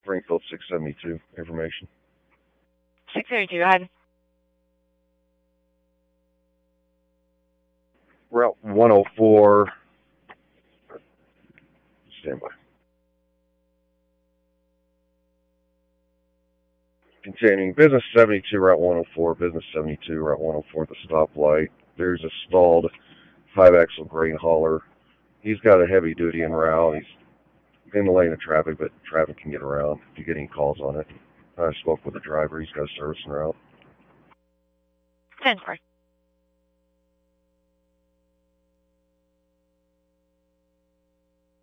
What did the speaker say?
Springfield 672 information. 672, go ahead. Route 104. Stand by. Containing business 72, Route 104, business 72, Route 104 at the stoplight. There's a stalled 5-axle grain hauler. He's got a heavy duty en route. He's in the lane of traffic, but traffic can get around if you get any calls on it. I spoke with the driver. He's got a service en route. 10-4.